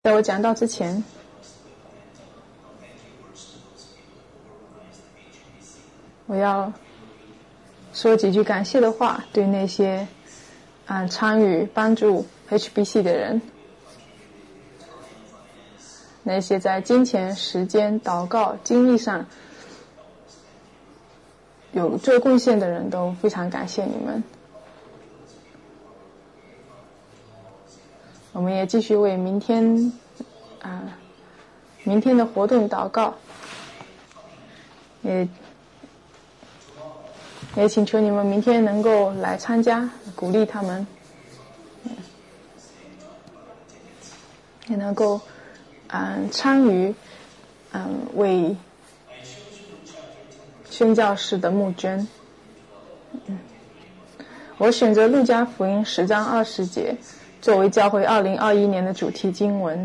在我讲到之前，我要说几句感谢的话，对那些参与帮助 HBC 的人，那些在金钱、时间、祷告、精力上有做贡献的人，都非常感谢你们。我们也继续为明天的活动祷告，也请求你们明天能够来参加，鼓励他们，也能够参与为宣教士的募捐。我选择路加福音10章20节作为教会2021年的主题经文，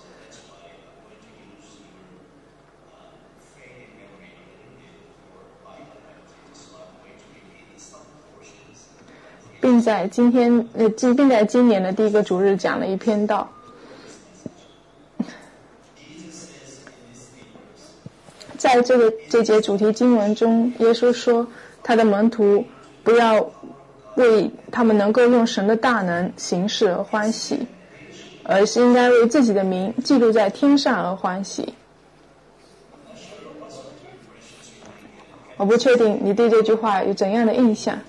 并在今年的第一个主日讲了一篇道。在这节主题经文中，耶稣说他的门徒不要为他们能够用神的大能行事而欢喜，而是应该为自己的名记录在天上而欢喜。我不确定你对这句话有怎样的印象。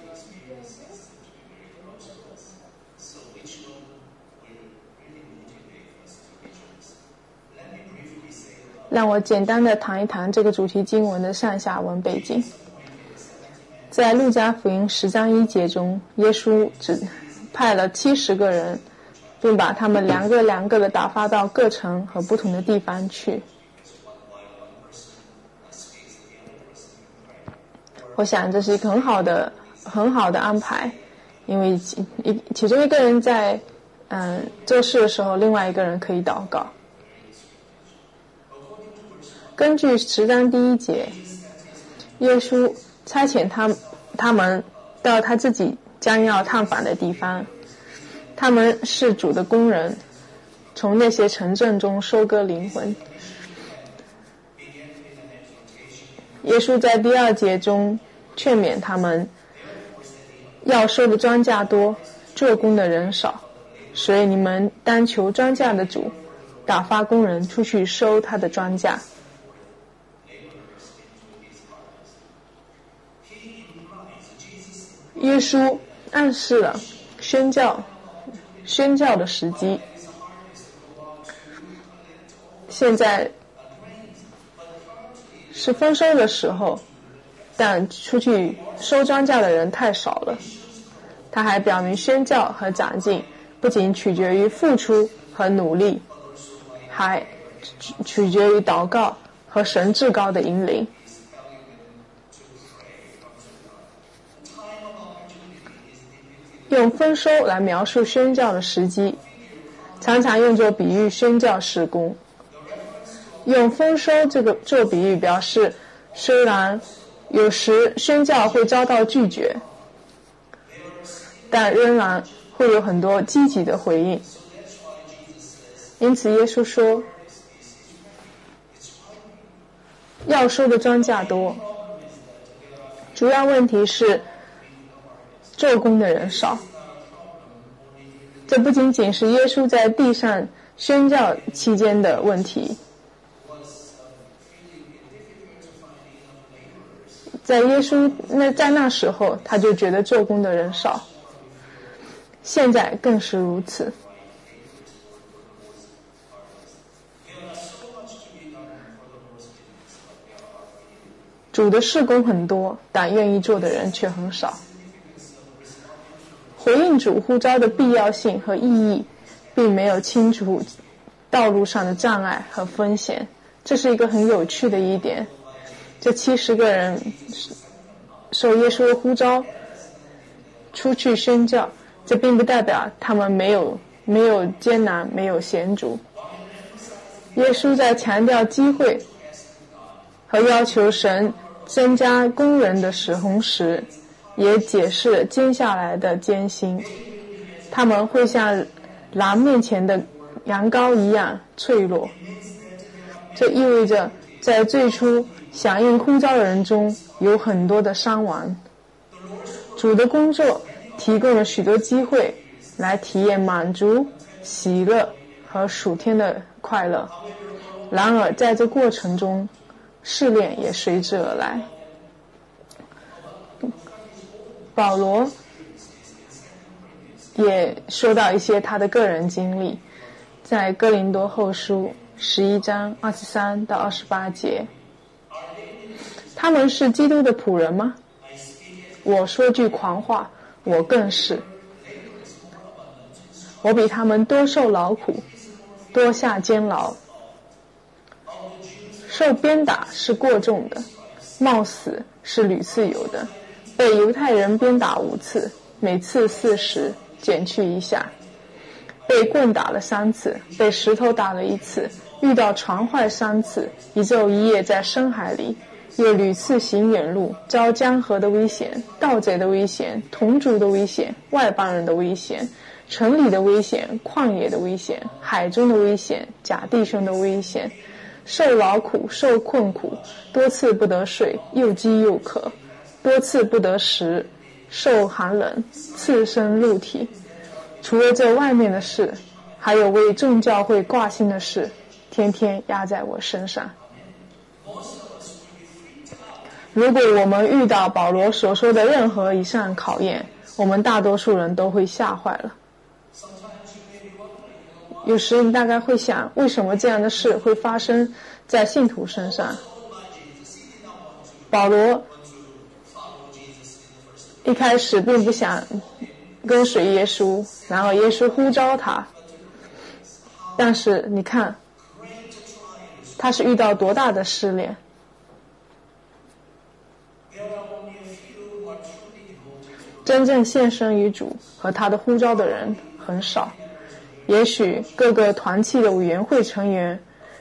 让我简单的谈一谈这个主题经文的上下文背景。在路加福音10章1节中，耶稣只派了70个人，并把他们两个的打发到各城和不同的地方去。我想这是一个很好的安排，因为其中一个人在做事的时候，另外一个人可以祷告。根据10章第1节，耶稣差遣他们到他自己将要探访的地方，他们是主的工人，从那些城镇中收割灵魂。耶稣在第2节中劝勉他们，要收的庄稼多，做工的人少，所以你们当求庄稼的主打发工人出去收他的庄稼。耶稣暗示了宣教的时机。现在是丰收的时候，但出去收庄稼的人太少了。他还表明宣教和长进不仅取决于付出和努力，还取决于祷告和神至高的引领。用丰收来描述宣教的时机，常常用作比喻宣教事工。用丰收做比喻表示，虽然有时宣教会遭到拒绝，但仍然会有很多积极的回应。因此耶稣说，要收的庄稼多，主要问题是做工的人少。这不仅仅是耶稣在地上宣教期间的问题，在耶稣在那时候他就觉得做工的人少，现在更是如此。主的事工很多，但愿意做的人却很少。回应主呼召的必要性和意义，并没有清除道路上的障碍和风险，这是一个很有趣的一点。这70个人受耶稣的呼召出去宣教，这并不代表他们没有艰难，没有险阻。耶稣在强调机会和要求神增加工人的同时，也解释了接下来的艰辛。他们会像狼面前的羊羔一样脆弱。这意味着在最初响应呼召的人中有很多的伤亡。主的工作提供了许多机会来体验满足、喜乐和属天的快乐，然而在这过程中试炼也随之而来。保罗也说到一些他的个人经历，在哥林多后书11章23到28节，他们是基督的仆人吗？我说句狂话，我更是。我比他们多受劳苦，多下监牢。受鞭打是过重的，冒死是屡次有的。被犹太人鞭打5次，每次40，减去1下。被棍打了3次，被石头打了1次，遇到船坏3次，一昼一夜在深海里，又屡次行远路，遭江河的危险、盗贼的危险、同族的危险、外邦人的危险、城里的危险、旷野的危险、海中的危险、假弟兄的危险，受劳苦，受困苦，多次不得睡，又饥又渴，多次不得食，受寒冷，刺身入体。除了这外面的事，还有为众教会挂心的事，天天压在我身上。如果我们遇到保罗所说的任何一项考验，我们大多数人都会吓坏了。有时你大概会想，为什么这样的事会发生在信徒身上？保罗一开始并不想跟随耶稣，然后耶稣呼召他，但是你看他是遇到多大的试炼。真正献身于主和他的呼召的人很少，也许各个团契的委员会成员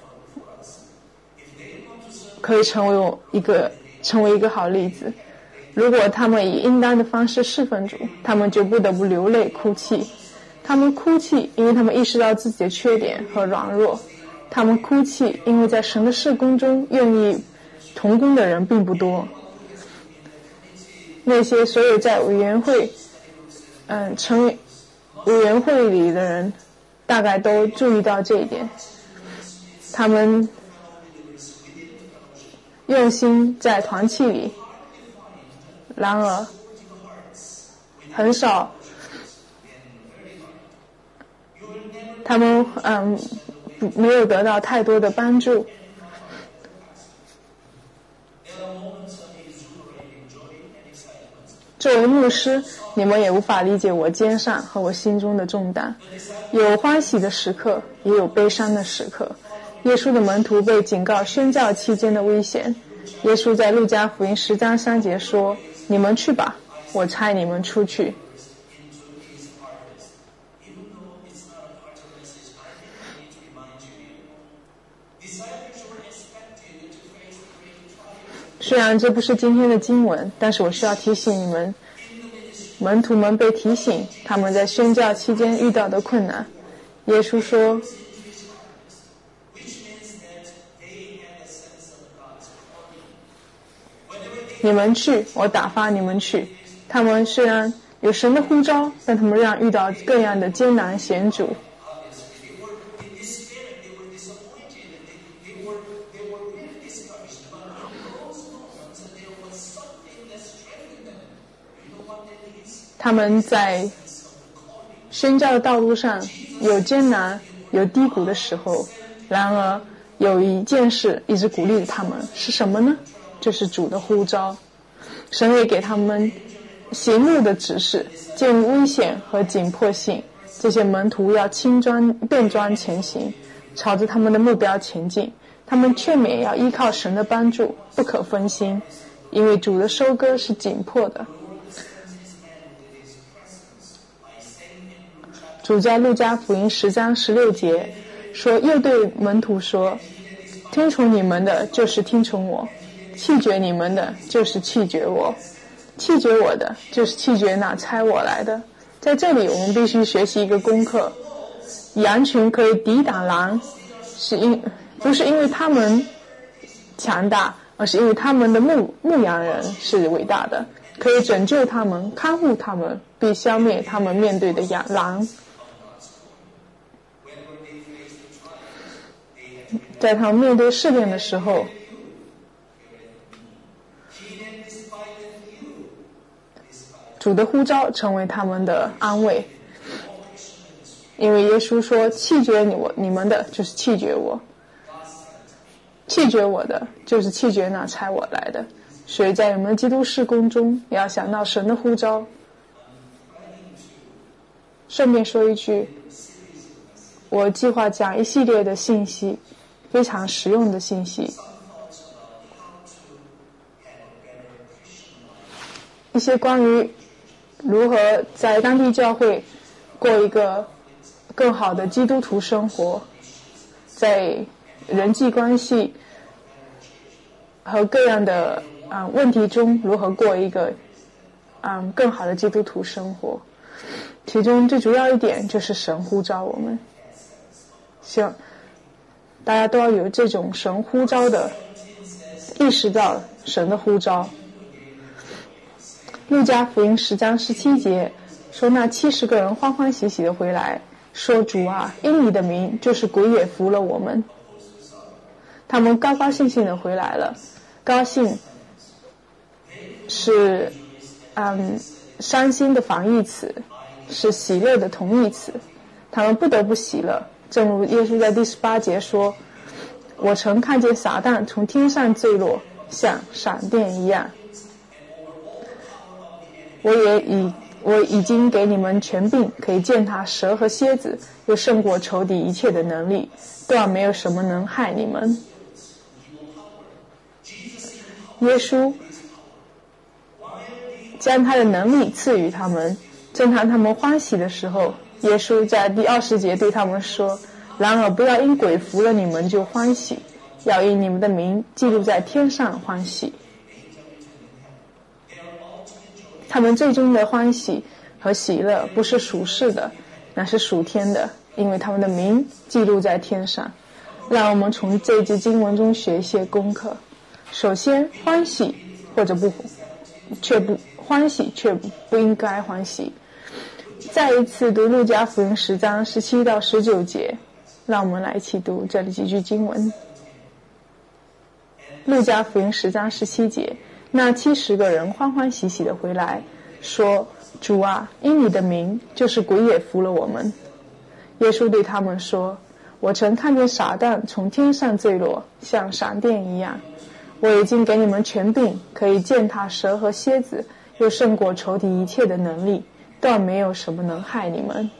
可以成为一个好例子。如果他们以应当的方式侍奉主，他们就不得不流泪哭泣。他们哭泣，因为他们意识到自己的缺点和软弱。他们哭泣，因为在神的事工中愿意同工的人并不多。那些所有在委员会里的人大概都注意到这一点，他们用心在团契里，然而很少他们没有得到太多的帮助。作为牧师，你们也无法理解我肩上和我心中的重担，有欢喜的时刻，也有悲伤的时刻。耶稣的门徒被警告宣教期间的危险。耶稣在路加福音10章3节说：你们去吧，我差你们出去。虽然这不是今天的经文，但是我需要提醒你们，门徒们被提醒他们在宣教期间遇到的困难。耶稣说，你们去，我打发你们去。他们虽然有神的呼召，但他们仍然遇到各样的艰难险阻。他们在宣教的道路上有艰难有低谷的时候，然而有一件事一直鼓励他们，是什么呢？就是主的呼召。神也给他们行路的指示，鉴于危险和紧迫性，这些门徒要变装前行，朝着他们的目标前进。他们劝勉要依靠神的帮助，不可分心，因为主的收割是紧迫的。主在路加福音10章16节说，又对门徒说，听从你们的就是听从我，弃绝你们的就是弃绝我，弃绝我的就是弃绝那差我来的。在这里我们必须学习一个功课， 羊群可以抵挡狼，不是因为他们强大，而是因为他们的牧羊人是伟大的，可以拯救他们，看护他们，并消灭他们面对的狼。在他们面对试炼的时候，主的呼召成为他们的安慰，因为耶稣说：“弃绝你们的，就是弃绝我；弃绝我的，就是弃绝那差我来的。”所以在你们基督事工中，也要想到神的呼召。顺便说一句，我计划讲一系列的信息，非常实用的信息，一些关于如何在当地教会过一个更好的基督徒生活，在人际关系和各样的问题中如何过一个更好的基督徒生活。其中最主要一点就是神呼召我们，希望大家都要有这种神呼召的意识到神的呼召。路加福音10章17节说，那70个人欢欢喜喜的回来，说：“主啊，因你的名，就是鬼也服了我们。”他们高高兴兴的回来了。高兴是伤心的反义词，是喜乐的同义词。他们不得不喜乐，正如耶稣在第18节说：“我曾看见撒旦从天上坠落，像闪电一样。我已经给你们权柄，可以践踏蛇和蝎子，又胜过仇敌一切的能力，断没有什么能害你们。”耶稣将他的能力赐予他们，正当他们欢喜的时候，耶稣在第20节对他们说：“然而不要因鬼服了你们就欢喜，要因你们的名记录在天上欢喜。”他们最终的欢喜和喜乐不是属世的，乃是属天的，因为他们的名记录在天上。让我们从这节经文中学一些功课。首先，欢喜却不应该欢喜。再一次读路加福音10章17到19节，让我们来一起读这里几句经文。路加福音10章17节，那70个人欢欢喜喜的回来，说：“主啊，因你的名，就是鬼也服了我们。”耶稣对他们说：“我曾看见撒旦从天上坠落，像闪电一样。我已经给你们权柄，可以践踏蛇和蝎子，又胜过仇敌一切的能力，断没有什么能害你们。”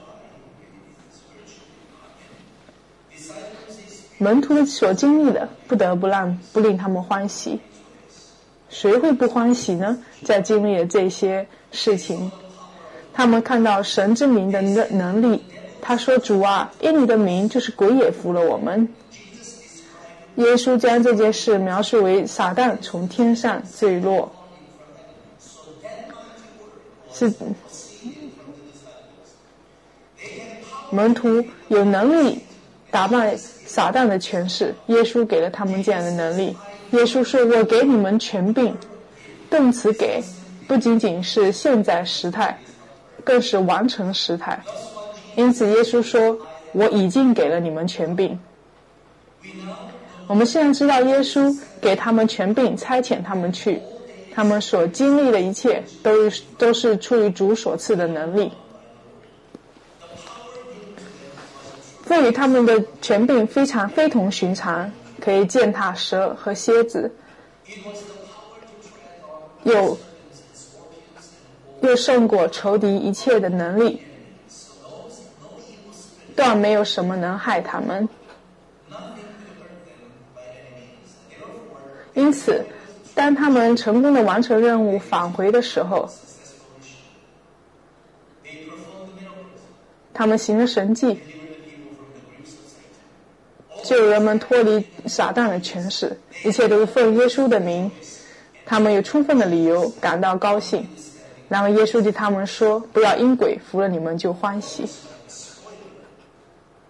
门徒所经历的，不得不令他们欢喜。谁会不欢喜呢？在经历了这些事情，他们看到神之名的能力。他说：“主啊，因你的名，就是鬼也服了我们。”耶稣将这件事描述为撒旦从天上坠落，是门徒有能力打败撒旦的权势，耶稣给了他们这样的能力。耶稣说：“我给你们权柄。”动词给不仅仅是现在时态，更是完成时态。因此耶稣说：“我已经给了你们权柄。”我们现在知道耶稣给他们权柄，差遣他们去，他们所经历的一切都是出于主所赐的能力。赋予他们的权柄非同寻常，可以践踏蛇和蝎子，又胜过仇敌一切的能力，断没有什么能害他们。因此，当他们成功的完成任务返回的时候，他们行了神迹，救人们脱离撒旦的权势，一切都是奉耶稣的名。他们有充分的理由感到高兴。然后耶稣对他们说：“不要因鬼服了你们就欢喜。”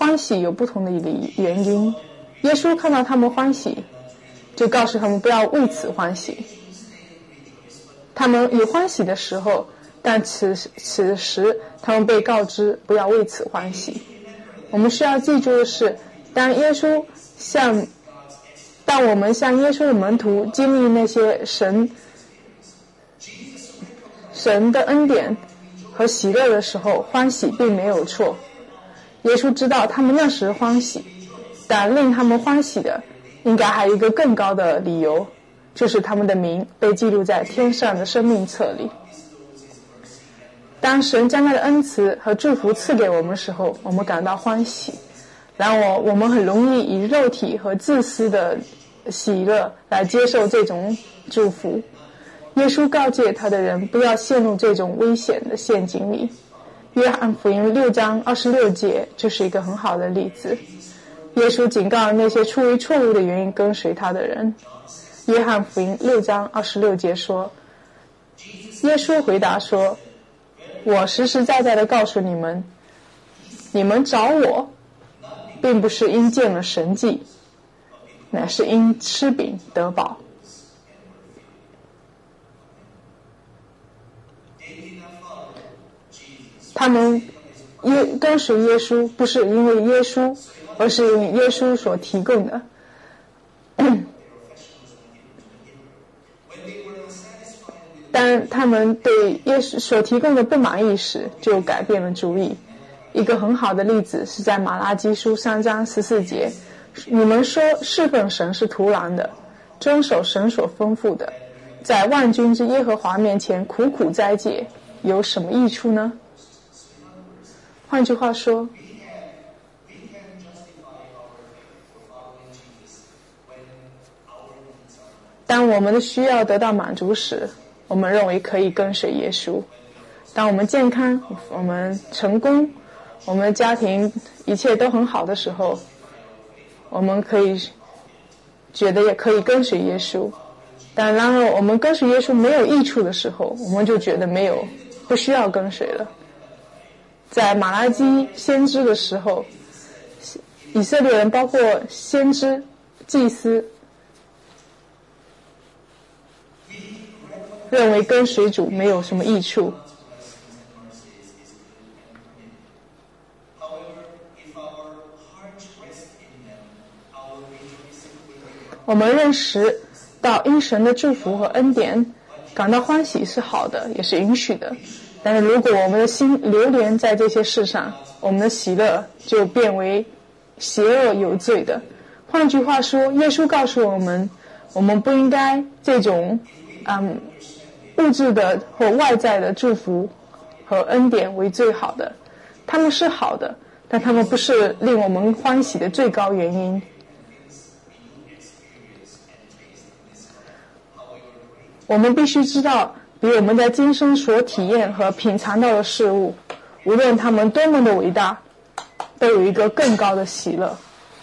欢喜有不同的原因。耶稣看到他们欢喜，就告诉他们不要为此欢喜。他们有欢喜的时候，但此时他们被告知不要为此欢喜。我们需要记住的是，当我们像耶稣的门徒经历那些神的恩典和喜乐的时候，欢喜并没有错。耶稣知道他们那时欢喜，但令他们欢喜的应该还有一个更高的理由，就是他们的名被记录在天上的生命册里。当神将他的恩慈和祝福赐给我们的时候，我们感到欢喜，然后我们很容易以肉体和自私的喜乐来接受这种祝福。耶稣告诫他的人不要陷入这种危险的陷阱里。约翰福音6章26节就是一个很好的例子。耶稣警告那些出于错误的原因跟随他的人。约翰福音6章26节说，耶稣回答说，我实实在在地告诉你们，你们找我并不是因见了神迹，乃是因吃饼得饱。他们跟随耶稣不是因为耶稣，而是因为耶稣所提供的。当他们对耶稣所提供的不满意时，就改变了主意。一个很好的例子是在马拉基书3章14节，你们说侍奉神是徒然的，遵守神所吩咐的，在万军之耶和华面前苦苦斋戒，有什么益处呢？换句话说，当我们的需要得到满足时，我们认为可以跟随耶稣。当我们健康，我们成功，我们的家庭一切都很好的时候，我们可以觉得也可以跟随耶稣。但然后我们跟随耶稣没有益处的时候，我们就觉得不需要跟随了。在马拉基先知的时候，以色列人包括先知、祭司认为跟随主没有什么益处。我们认识到因神的祝福和恩典感到欢喜是好的，也是允许的。但是如果我们的心流连在这些事上，我们的喜乐就变为邪恶有罪的。换句话说，耶稣告诉我们，我们不应该这种物质的或外在的祝福和恩典为最好的。他们是好的，但他们不是令我们欢喜的最高原因。我们必须知道，比我们在今生所体验和品尝到的事物，无论他们多么的伟大，都有一个更高的喜乐。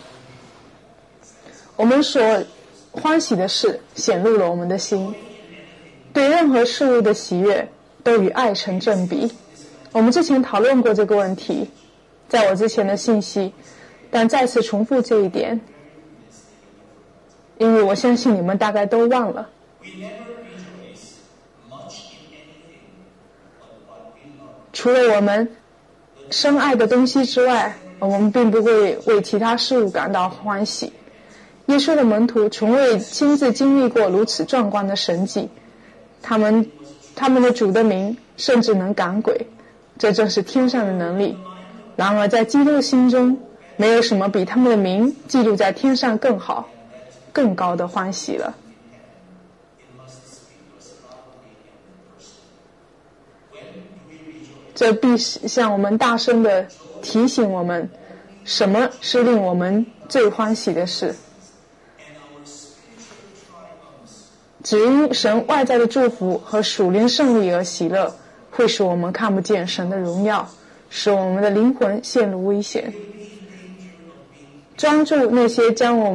我们所欢喜的事显露了我们的心，对任何事物的喜悦都与爱成正比。我们之前讨论过这个问题，在我之前的信息，但再次重复这一点，因为我相信你们大概都忘了。除了我们深爱的东西之外，我们并不会为其他事物感到欢喜。耶稣的门徒从未亲自经历过如此壮观的神迹，他们的主的名甚至能赶鬼，这正是天上的能力。然而在基督心中，没有什么比他们的名记录在天上更好、更高的欢喜了。这必向我们大声地提醒我们，什么是令我们最欢喜的事。只因神外在的祝福和属灵胜利而喜乐，会使我们看不见神的荣耀，使我们的灵魂陷入危险。专注于那些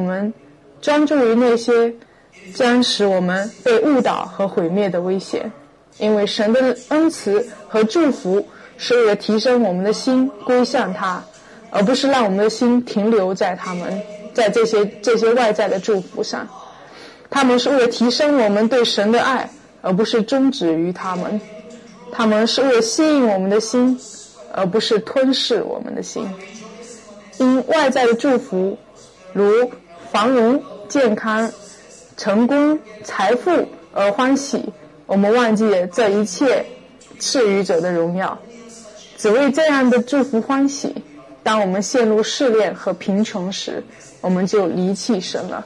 将使我们被误导和毁灭的危险。因为神的恩慈和祝福是为了提升我们的心归向他， 而不是让我们的心停留在在这些外在的祝福上。他们是为了提升我们对神的爱，而不是终止于他们。他们是为了吸引我们的心，而不是吞噬我们的心。因外在的祝福，如繁荣、健康、成功、财富而欢喜，我们忘记了这一切赐予者的荣耀，只为这样的祝福欢喜。当我们陷入试炼和贫穷时，我们就离弃神了。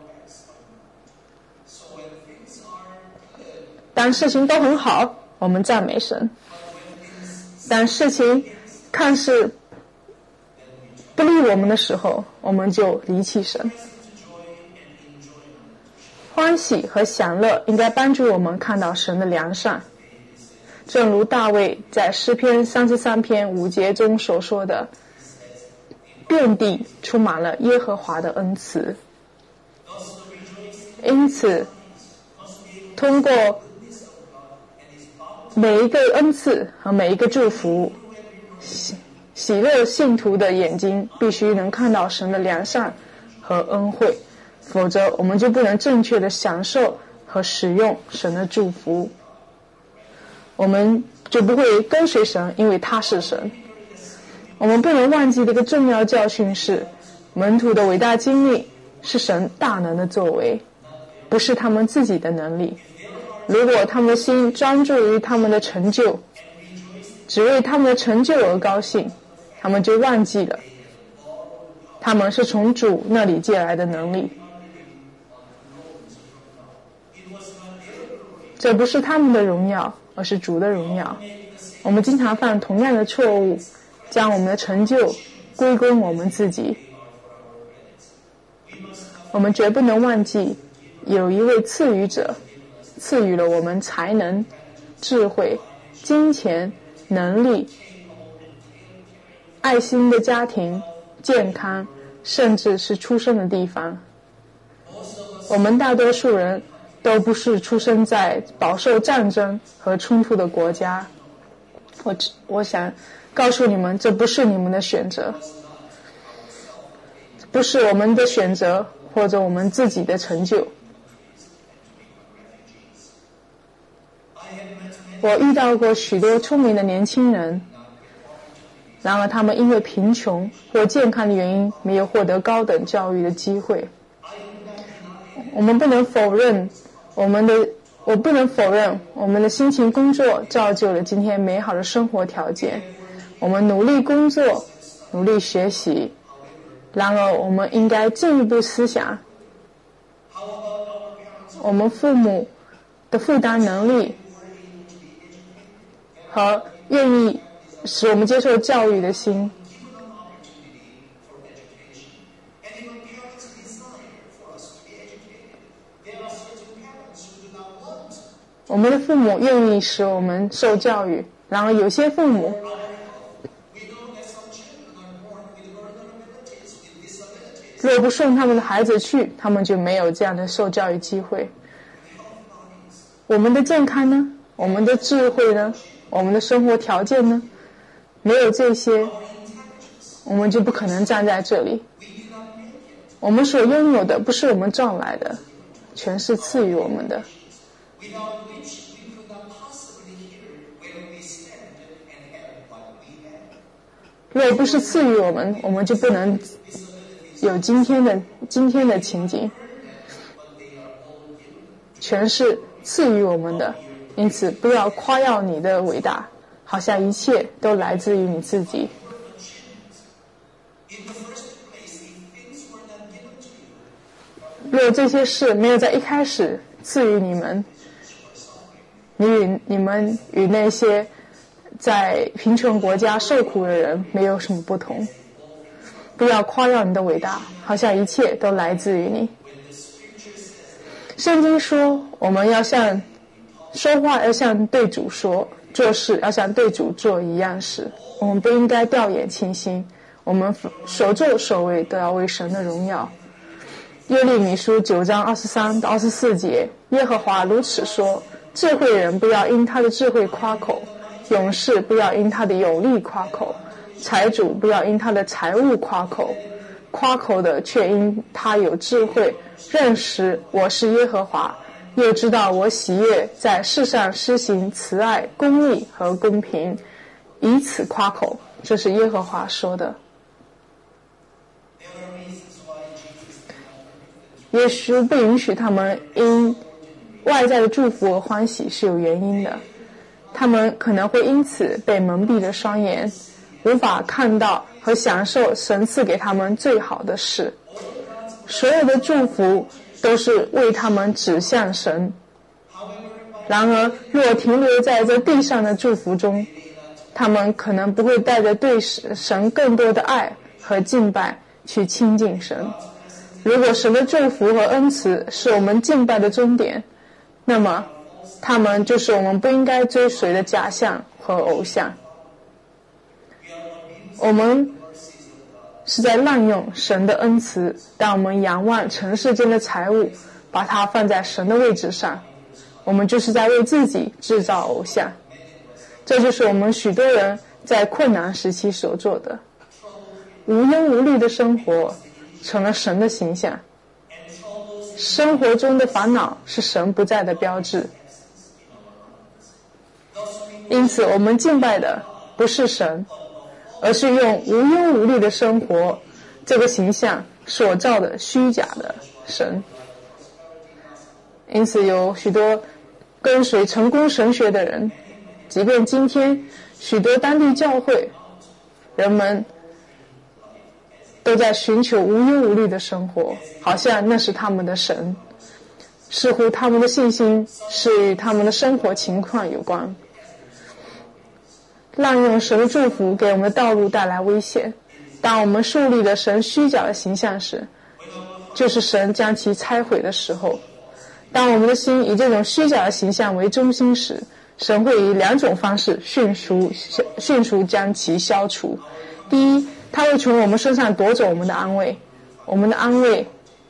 当事情都很好，我们赞美神；当事情看似不利我们的时候，我们就离弃神。欢喜和享乐应该帮助我们看到神的良善，正如大卫在诗篇33篇5节中所说的，遍地充满了耶和华的恩慈。因此通过每一个恩赐和每一个祝福，喜乐信徒的眼睛必须能看到神的良善和恩惠，否则我们就不能正确的享受和使用神的祝福，我们就不会跟随神，因为他是神。我们不能忘记的一个重要教训是，门徒的伟大经历是神大能的作为，不是他们自己的能力。如果他们的心专注于他们的成就，只为他们的成就而高兴，他们就忘记了他们是从主那里借来的能力。这不是他们的荣耀，而是主的荣耀。我们经常犯同样的错误，将我们的成就归功我们自己。我们绝不能忘记有一位赐予者，赐予了我们才能、智慧、金钱、能力、爱心的家庭、健康，甚至是出生的地方。我们大多数人都不是出生在饱受战争和冲突的国家。我想告诉你们，这不是你们的选择，不是我们的选择或者我们自己的成就。我遇到过许多聪明的年轻人，然而他们因为贫穷或健康的原因没有获得高等教育的机会。我不能否认我们的辛勤工作造就了今天美好的生活条件，我们努力工作，努力学习。然而我们应该进一步思想，我们父母的负担能力和愿意使我们接受教育的心。我们的父母愿意使我们受教育，然而有些父母若不送他们的孩子去，他们就没有这样的受教育机会。我们的健康呢？我们的智慧呢？我们的生活条件呢？没有这些，我们就不可能站在这里。我们所拥有的不是我们赚来的，全是赐予我们的。若不是赐予我们，我们就不能有今天的情景，全是赐予我们的。因此不要夸耀你的伟大，好像一切都来自于你自己。若这些事没有在一开始赐予你们，你们与那些在贫穷国家受苦的人没有什么不同。不要夸耀你的伟大，好像一切都来自于你。圣经说，我们要说话要像对主说，做事要像对主做一样事。我们不应该掉眼轻心，我们所作所为都要为神的荣耀。耶利米书9章23到24节，耶和华如此说：智慧人不要因他的智慧夸口，勇士不要因他的有力夸口， 财主不要因他的财物夸口，夸口的却因他有智慧，认识我是耶和华，又知道我喜悦在世上施行慈爱、公义和公平，以此夸口。这是耶和华说的。耶稣不允许他们因外在的祝福而欢喜是有原因的，他们可能会因此被蒙蔽了双眼，无法看到和享受神赐给他们最好的事。所有的祝福都是为他们指向神。然而若停留在这地上的祝福中，他们可能不会带着对神更多的爱和敬拜去亲近神。如果神的祝福和恩慈是我们敬拜的终点，那么他们就是我们不应该追随的假象和偶像。我们是在滥用神的恩慈，当我们仰望尘世间的财物，把它放在神的位置上，我们就是在为自己制造偶像。这就是我们许多人在困难时期所做的。无忧无虑的生活成了神的形象，生活中的烦恼是神不在的标志。因此我们敬拜的不是神，而是用无忧无虑的生活这个形象所造的虚假的神。因此有许多跟随成功神学的人，即便今天许多当地教会人们都在寻求无忧无虑的生活，好像那是他们的神，似乎他们的信心是与他们的生活情况有关。滥用神的祝福给我们的道路带来危险。当我们树立了神虚假的形象时，就是神将其拆毁的时候。当我们的心以这种虚假的形象为中心时，神会以两种方式迅速将其消除。第一，他会从我们身上夺走我们的安慰。我们的安慰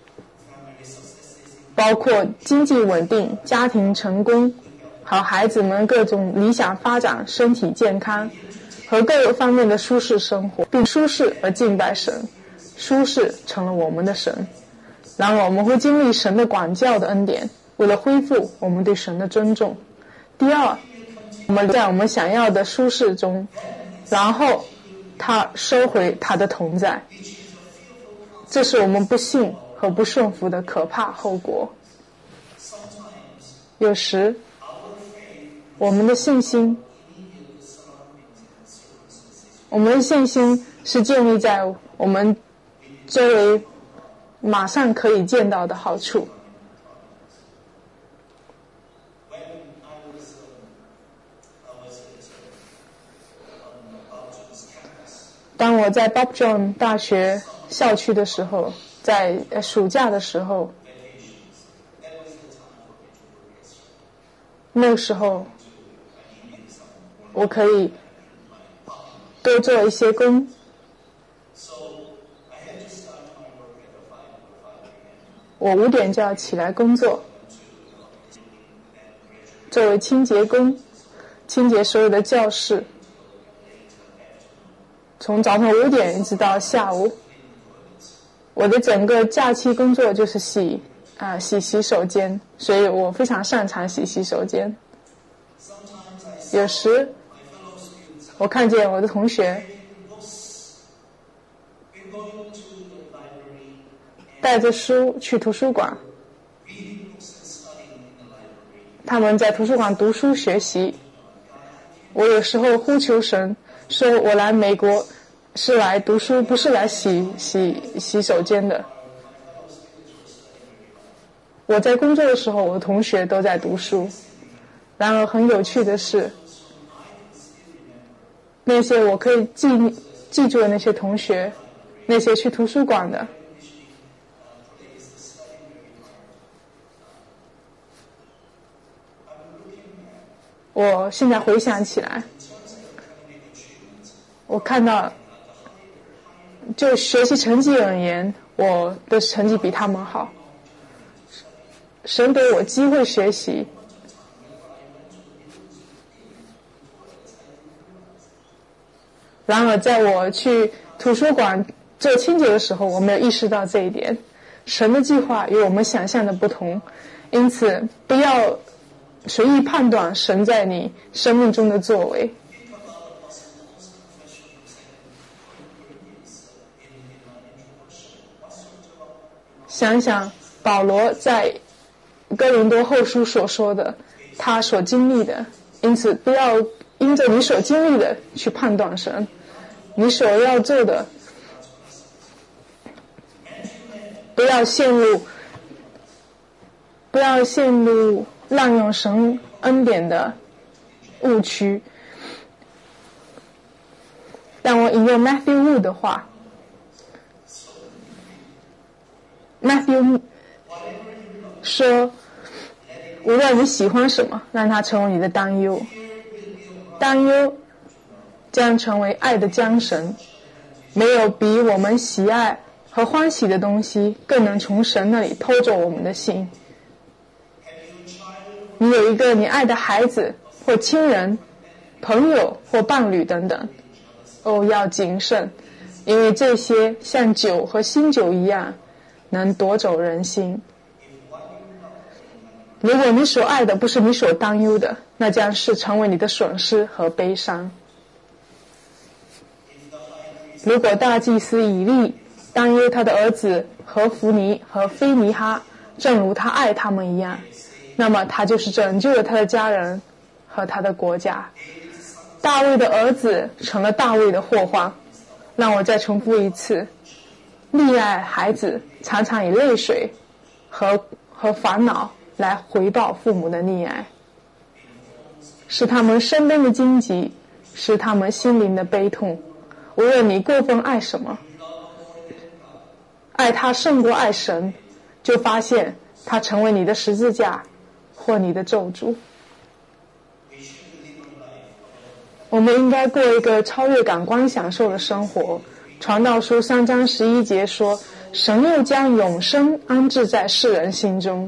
包括经济稳定、家庭成功和孩子们各种理想发展、身体健康和各个方面的舒适生活，并舒适而敬拜神，舒适成了我们的神。然而我们会经历神的管教的恩典，为了恢复我们对神的尊重。第二，我们在我们想要的舒适中，然后他收回他的同在，这是我们不信和不顺服的可怕后果。有时我们的信心是建立在我们周围马上可以见到的好处。当我在 Bob Jones 大学校区的时候，在暑假的时候，那个时候我可以多做一些工。我5点就要起来工作，作为清洁工，清洁所有的教室，从早上5点一直到下午。我的整个假期工作就是洗洗手间，所以我非常擅长洗洗手间。有时我看见我的同学带着书去图书馆，他们在图书馆读书学习。我有时候呼求神，说我来美国是来读书，不是来洗手间的。我在工作的时候，我的同学都在读书。然而很有趣的是，那些我可以记住的那些同学，那些去图书馆的，我现在回想起来，我看到就学习成绩而言，我的成绩比他们好。神给我机会学习， 然而在我去图书馆做清洁的时候，我没有意识到这一点。神的计划与我们想象的不同，因此不要随意判断神在你生命中的作为。想想保罗在哥林多后书所说的，他所经历的，因此不要因着你所经历的去判断神，你所要做的，不要陷入滥用神恩典的误区。但我引用 Matthew Wood 的话， Matthew 说，无论你喜欢什么，让它成为你的担忧，担忧将成为爱的缰绳。没有比我们喜爱和欢喜的东西更能从神那里偷走我们的心。你有一个你爱的孩子或亲人、朋友或伴侣等等，要谨慎，因为这些像酒和新酒一样能夺走人心。如果你所爱的不是你所担忧的，那将是成为你的损失和悲伤。如果大祭司以利担忧他的儿子何弗尼和菲尼哈，正如他爱他们一样，那么他就是拯救了他的家人和他的国家。大卫的儿子成了大卫的祸患。让我再重复一次，溺爱孩子常常以泪水和烦恼来回报父母的溺爱，使他们身边的荆棘，使他们心灵的悲痛。无论你过分爱什么，爱他胜过爱神，就发现他成为你的十字架或你的咒诅。我们应该过一个超越感官享受的生活。传道书3章11节说，神又将永生安置在世人心中。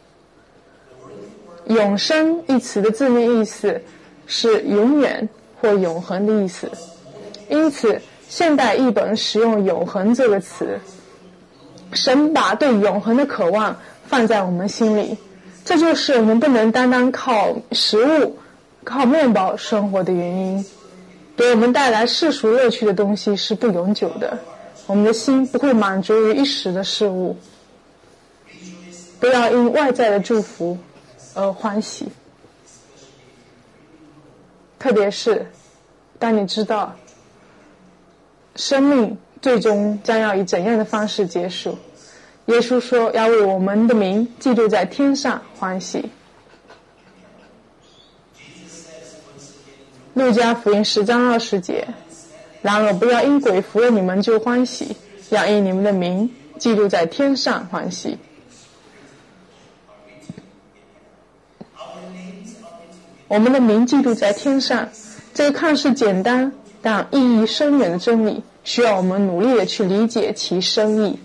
永生一词的字面意思是永远或永恒的意思，因此现代译本使用永恒这个词。神把对永恒的渴望放在我们心里，这就是我们不能单单靠食物靠面包生活的原因。给我们带来世俗乐趣的东西是不永久的，我们的心不会满足于一时的事物。不要因外在的祝福而欢喜，特别是当你知道生命最终将要以怎样的方式结束。耶稣说要为我们的名记录在天上欢喜。路加福音10章20节，然而不要因鬼服了你们就欢喜，要因你们的名记录在天上欢喜。我们的名记录在天上，这个看似简单但意义深远的真理，需要我们努力的去理解其深意。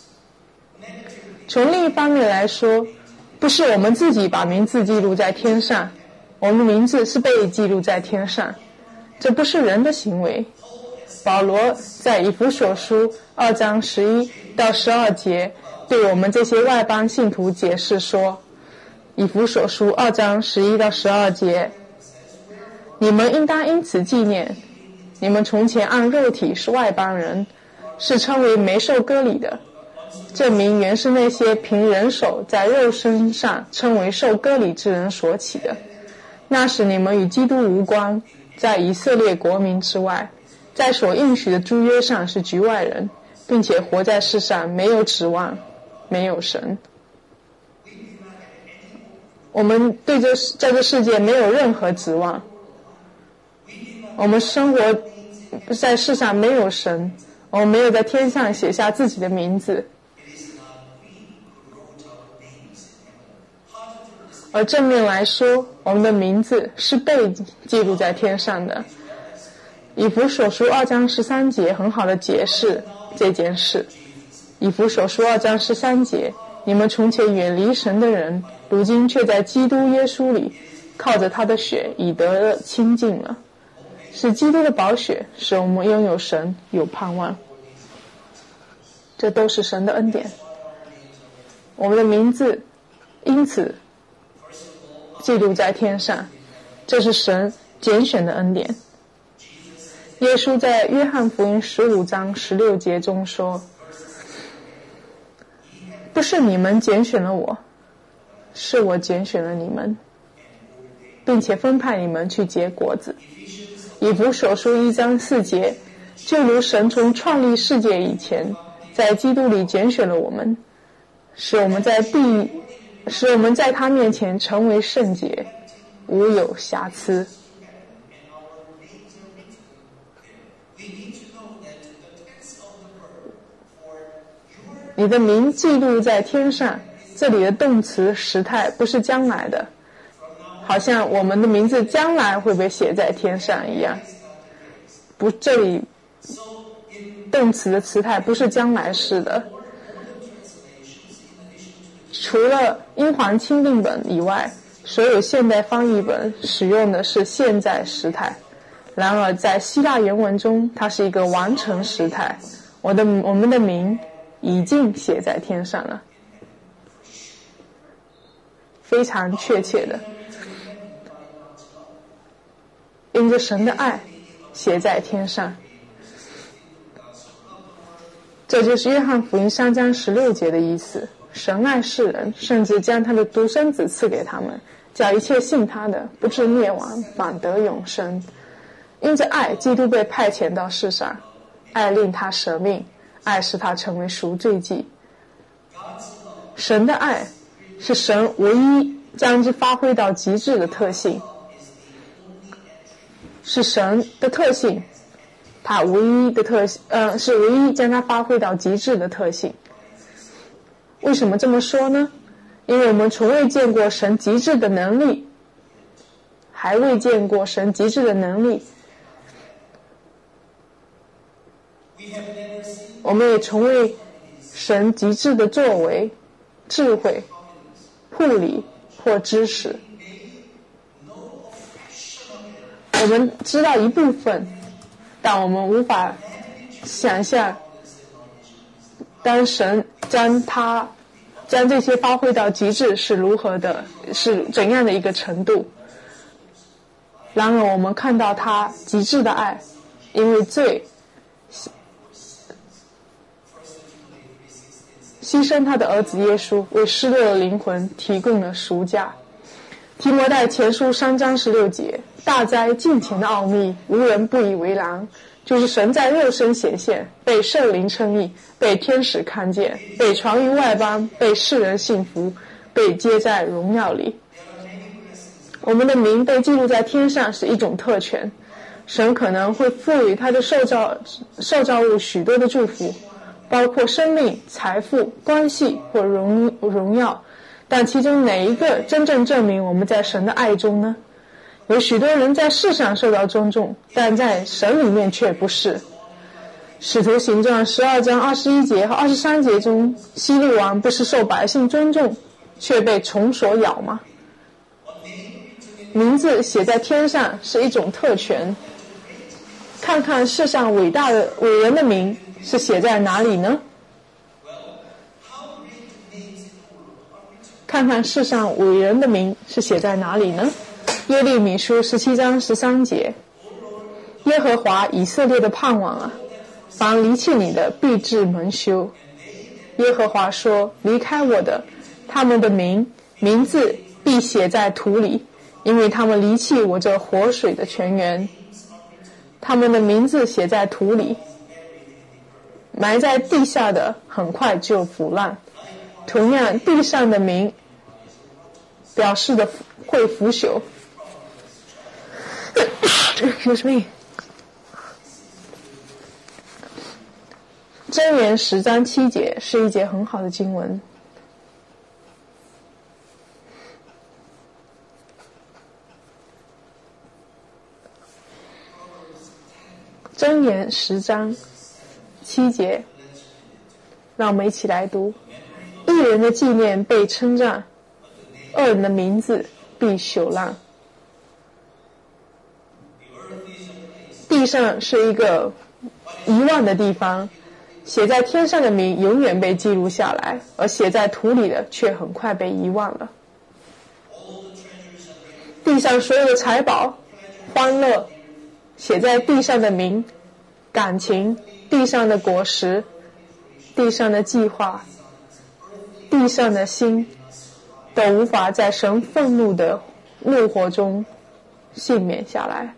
从另一方面来说，不是我们自己把名字记录在天上，我们的名字是被记录在天上，这不是人的行为。保罗在以弗所书2章11到12节对我们这些外邦信徒解释说，以弗所书2章11到12节，你们应当因此纪念，你们从前按肉体是外邦人，是称为没受割礼的，这名原是那些凭人手在肉身上称为受割礼之人所起的。那时你们与基督无关，在以色列国民之外，在所应许的诸约上是局外人，并且活在世上没有指望，没有神。我们在这世界没有任何指望，我们生活在世上没有神，我们没有在天上写下自己的名字。而正面来说，我们的名字是被记录在天上的。以弗所书2章13节很好的解释这件事。以弗所书2章13节，你们从前远离神的人，如今却在基督耶稣里靠着他的血已得了清净了。 是基督的宝血使我们拥有神，有盼望。这都是神的恩典。我们的名字因此记录在天上，这是神拣选的恩典。耶稣在约翰福音15章16节中说，不是你们拣选了我，是我拣选了你们，并且分派你们去结果子。以弗所书1章4节，就如神从创立世界以前，在基督里拣选了我们，使我们在他面前成为圣洁，无有瑕疵。你的名记录在天上，这里的动词时态不是将来的，好像我们的名字将来会被写在天上一样。不，这里动词的词态不是将来式的。除了英皇钦定本以外，所有现代翻译本使用的是现在时态。然而在希腊原文中，它是一个完成时态。我们的名已经写在天上了，非常确切的，因着神的爱写在天上。这就是约翰福音3章16节的意思。神爱世人，甚至将他的独生子赐给他们，叫一切信他的不至灭亡，反得永生。因着爱，基督被派遣到世上，爱令他舍命，爱使他成为赎罪祭。神的爱是神唯一将之发挥到极致的特性，是神的特性，他唯一的是唯一将它发挥到极致的特性。为什么这么说呢？因为我们从未见过神极致的能力，还未见过神极致的能力。我们也从未神极致的作为、智慧、护理或知识。我们知道一部分，但我们无法想象当神将这些发挥到极致是如何的，是怎样的一个程度。然而我们看到他极致的爱，因为罪牺牲他的儿子耶稣，为失落的灵魂提供了赎价。提摩太前书3章16节，大哉近前的奥秘，无人不以为然，就是神在肉身显现，被圣灵称义，被天使看见，被传于外邦，被世人信服，被接在荣耀里。我们的名被记录在天上是一种特权，神可能会赋予他的受造物许多的祝福，包括生命、财富、关系或荣耀，但其中哪一个真正证明我们在神的爱中呢？有许多人在世上受到尊重，但在神里面却不是。使徒行传12章21节和23节中，希律王不是受百姓尊重，却被虫所咬吗？名字写在天上是一种特权。看看世上伟人的名是写在哪里呢？看看世上伟人的名是写在哪里呢？耶利米书17章13节，耶和华以色列的盼望啊，凡离弃你的必致蒙羞。耶和华说，离开我的，他们的名字必写在土里，因为他们离弃我这活水的泉源。他们的名字写在土里，埋在地下的很快就腐烂。同样，地上的名表示的会腐朽。Excuse me。箴言10章7节是一节很好的经文。箴言10章7节，让我们一起来读：义人的纪念被称赞，恶人的名字必朽烂。 地上是一个遗忘的地方，写在天上的名永远被记录下来，而写在土里的却很快被遗忘了。地上所有的财宝、欢乐，写在地上的名、感情、地上的果实、地上的计划、地上的心，都无法在神愤怒的怒火中幸免下来。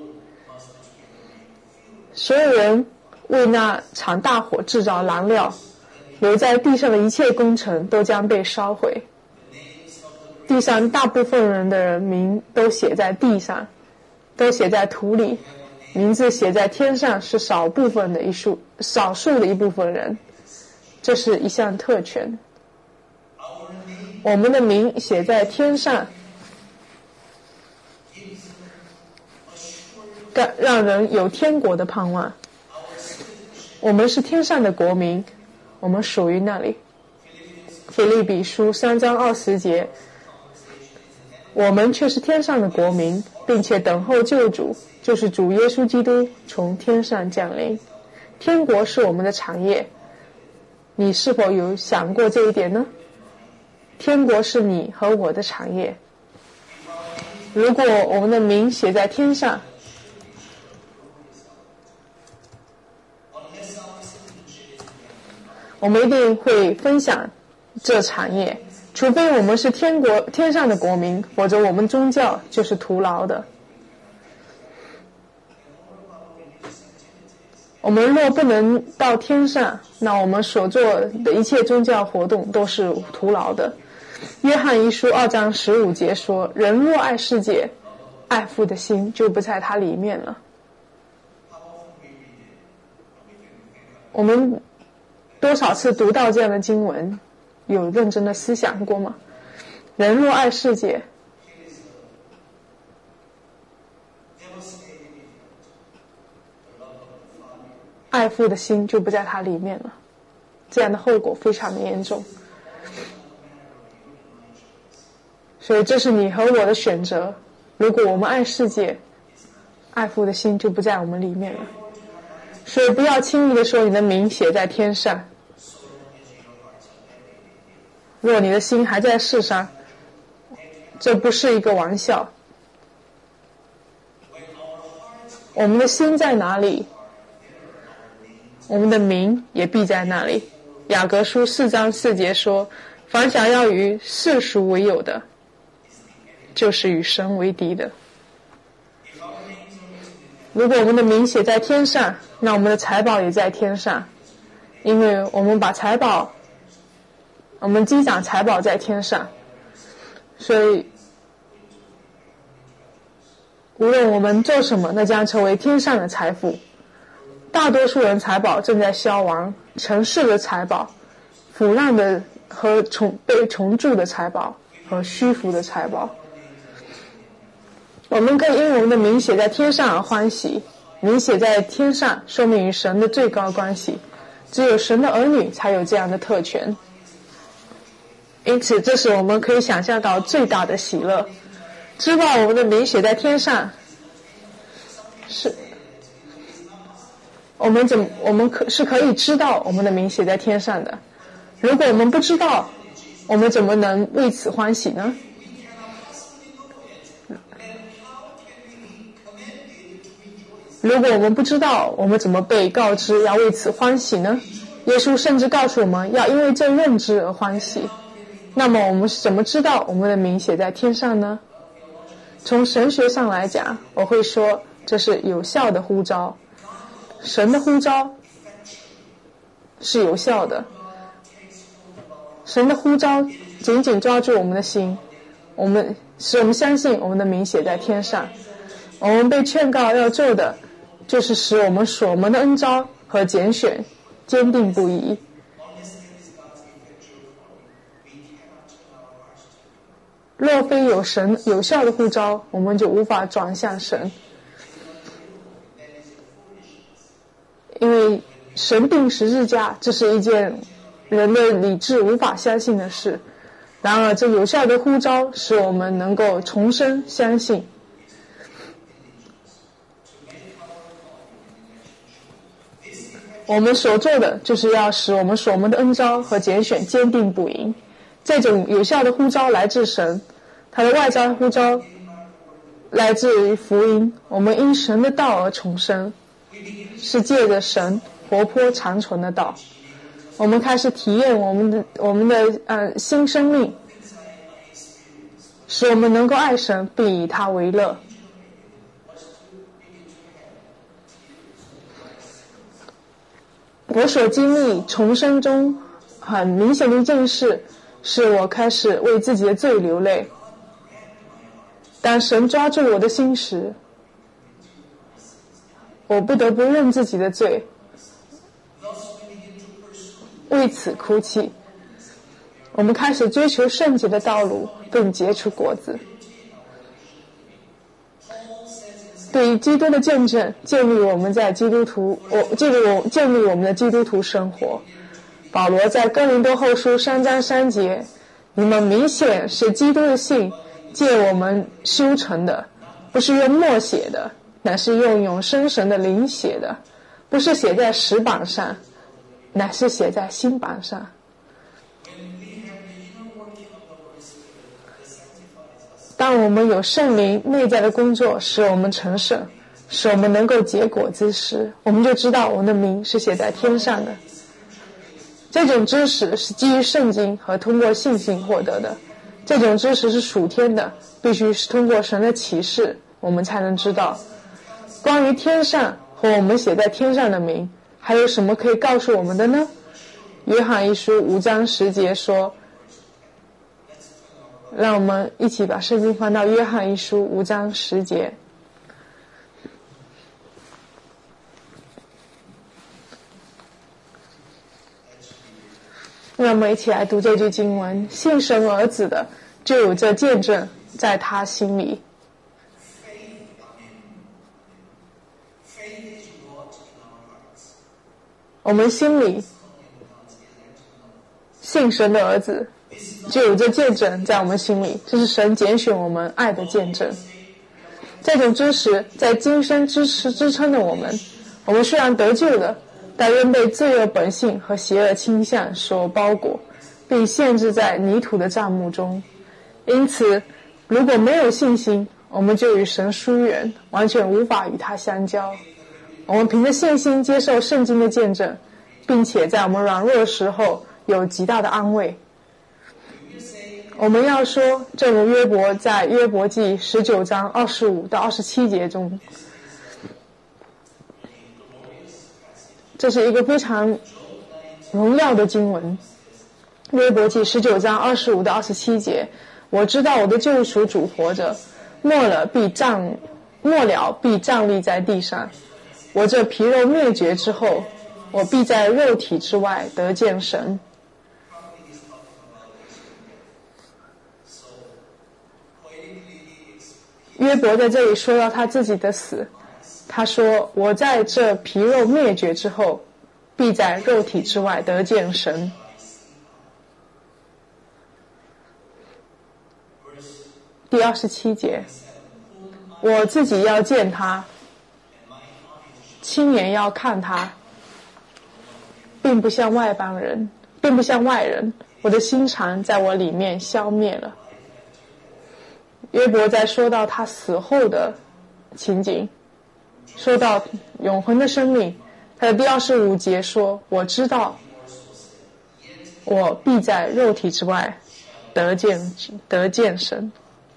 所有人为那场大火制造燃料，留在地上的一切工程都将被烧毁。地上大部分人的人名都写在地上，都写在土里，名字写在天上是少数的一部分人，这是一项特权。我们的名写在天上，让人有天国的盼望。我们是天上的国民，我们属于那里。腓立比书3章20节，我们却是天上的国民，并且等候救主，就是主耶稣基督从天上降临。天国是我们的产业，你是否有想过这一点呢？天国是你和我的产业。如果我们的名写在天上，我们一定会分享这产业，除非我们是天上的国民，否则我们宗教就是徒劳的。我们若不能到天上，那我们所做的一切宗教活动都是徒劳的。约翰一书2章15节说，人若爱世界，爱父的心就不在他里面了。我们多少次读到这样的经文，有认真的思想过吗？人若爱世界，爱父的心就不在他里面了，这样的后果非常的严重。所以这是你和我的选择。如果我们爱世界，爱父的心就不在我们里面了。所以不要轻易的说你的名写在天上，若你的心还在世上，这不是一个玩笑。我们的心在哪里，我们的名也必在那里。雅各书4章4节说，凡想要与世俗为友的，就是与神为敌的。如果我们的名写在天上，那我们的财宝也在天上，因为我们积攒财宝在天上，所以无论我们做什么，那将成为天上的财富。大多数人财宝正在消亡，尘世的财宝、腐烂的和被重铸的财宝和虚浮的财宝。我们可以因我们的名写在天上而欢喜，名写在天上说明与神的最高关系，只有神的儿女才有这样的特权。因此这是我们可以想象到最大的喜乐，知道我们的名写在天上，是我们是可以知道我们的名写在天上的。如果我们不知道，我们怎么能为此欢喜呢？如果我们不知道，我们怎么被告知要为此欢喜呢？耶稣甚至告诉我们要因为这认知而欢喜。那么我们是怎么知道我们的名写在天上呢？从神学上来讲，我会说这是有效的呼召。神的呼召是有效的，神的呼召紧紧抓住我们的心，使我们相信我们的名写在天上。我们被劝告要做的，就是使我们所蒙的恩召和拣选坚定不移。若非有神有效的呼召，我们就无法转向神，因为神定十字架，这是一件人的理智无法相信的事。然而这有效的呼召使我们能够重生相信。 我们所做的就是要使我们所蒙的恩召和拣选坚定不移。这种有效的呼召来自神，他的外在呼召来自于福音。我们因神的道而重生，是借着神活泼长存的道。我们开始体验我们的新生命，使我们能够爱神并以他为乐。我所经历重生中很明显的一件事，是我开始为自己的罪流泪。当神抓住我的心时，我不得不认自己的罪，为此哭泣。我们开始追求圣洁的道路，并结出果子。对于基督的见证，建立我们的基督徒生活。保罗在哥林多后书3章3节，你们明显是基督的信借我们修成的，不是用墨写的，乃是用永生神的灵写的，不是写在石板上，乃是写在心板上。当我们有圣灵内在的工作使我们成圣，使我们能够结果子时，我们就知道我们的名是写在天上的。这种知识是基于圣经和通过信心获得的，这种知识是属天的，必须是通过神的启示我们才能知道。关于天上和我们写在天上的名，还有什么可以告诉我们的呢？约翰一书5章10节说，让我们一起把圣经翻到约翰一书5章10节。让我们一起来读这句经文：信神儿子的，就有这见证在他心里。我们心里信神的儿子，就有这见证在我们心里，这是神拣选我们爱的见证。这种知识在今生支撑着我们。我们虽然得救了，但仍被罪恶本性和邪恶倾向所包裹，并限制在泥土的帐幕中。因此，如果没有信心，我们就与神疏远，完全无法与他相交。我们凭着信心接受圣经的见证，并且在我们软弱的时候有极大的安慰。我们要说，正如约伯在约伯记19章25到27节中，这是一个非常荣耀的经文。约伯记19章25到27节，我知道我的救赎主活着，末了必站立在地上。我这皮肉灭绝之后，我必在肉体之外得见神。约伯在这里说到他自己的死，他说，我在这皮肉灭绝之后，必在肉体之外得见神。第27节，我自己要见他，亲眼要看他，并不像外人，我的心肠在我里面消灭了。约伯在说到他死后的情景，说到永恒的生命，他的第25节说，我知道我必在肉体之外得见神。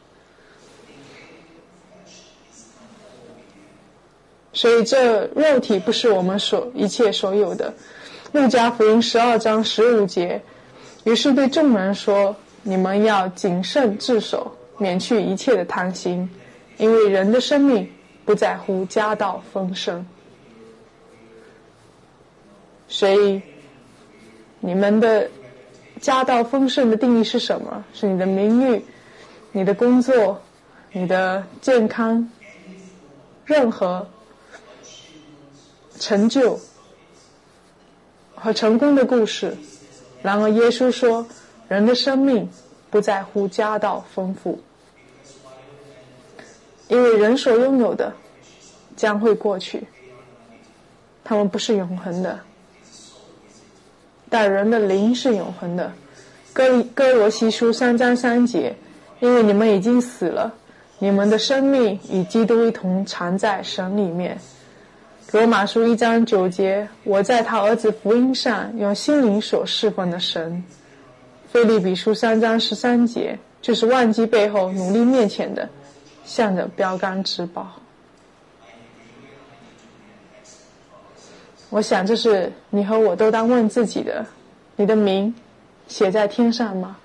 所以这肉体不是我们一切所有的。路加福音12章15节，于是对众人说，你们要谨慎自守，免去一切的贪心，因为人的生命不在乎家道丰盛。所以你们的家道丰盛的定义是什么？是你的名誉、你的工作、你的健康，任何成就和成功的故事。然而耶稣说，人的生命不在乎家道丰富，因为人所拥有的将会过去，他们不是永恒的。 但人的灵是永恒的。哥罗西书3章3节，因为你们已经死了，你们的生命与基督一同藏在神里面。罗马书1章9节，我在他儿子福音上用心灵所侍奉的神。腓立比书3章13节，就是忘记背后努力面前的，向着标杆直跑。我想这是你和我都当问自己的，你的名写在天上吗？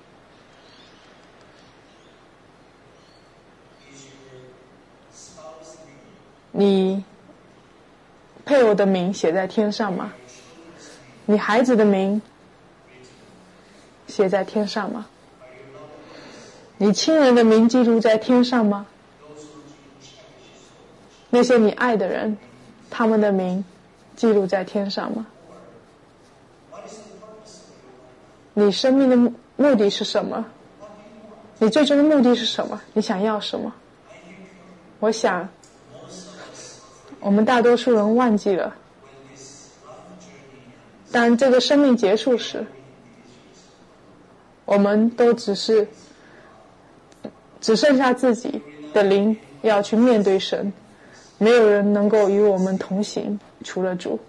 你配偶的名写在天上吗？你孩子的名写在天上吗？你亲人的名记录在天上吗？那些你爱的人，他们的名记录在天上吗？你生命的目的是什么？你最终的目的是什么？你想要什么？我想我们大多数人忘记了，当这个生命结束时，我们都只剩下自己的灵要去面对神，没有人能够与我们同行，除了主。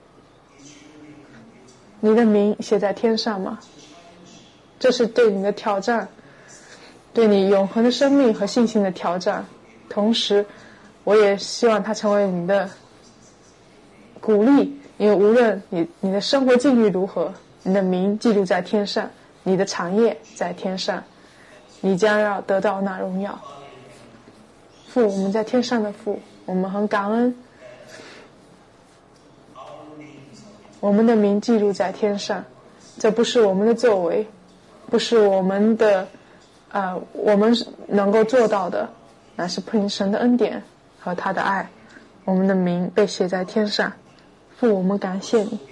你的名写在天上吗？这是对你的挑战，对你永恒的生命和信心的挑战。同时我也希望它成为你的鼓励，因为无论你的生活境遇如何，你的名记录在天上，你的产业在天上，你将要得到那荣耀。父，我们在天上的父，我们很感恩，我们的名记录在天上，这不是我们的作为，不是我们的我们能够做到的，乃是凭神的恩典和他的爱，我们的名被写在天上。父，我们感谢你，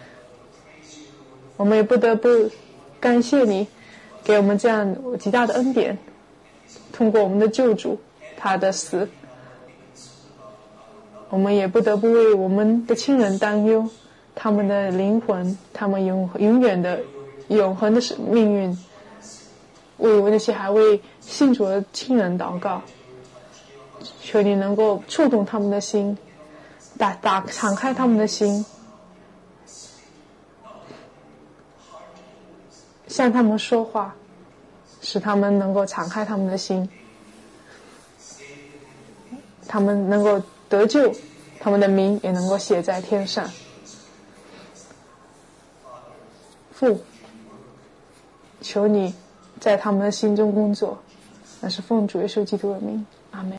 我们也不得不感谢你给我们这样极大的恩典，通过我们的救主他的死，我们也不得不为我们的亲人担忧，他们的灵魂，他们永远的永恒的命运，为那些还未信主的亲人祷告，求你能够触动他们的心，敞开他们的心，向他们说话，使他们能够敞开他们的心，他们能够得救，他们的名也能够写在天上。父，求你在他们的心中工作，那是奉主耶稣基督的名，阿们。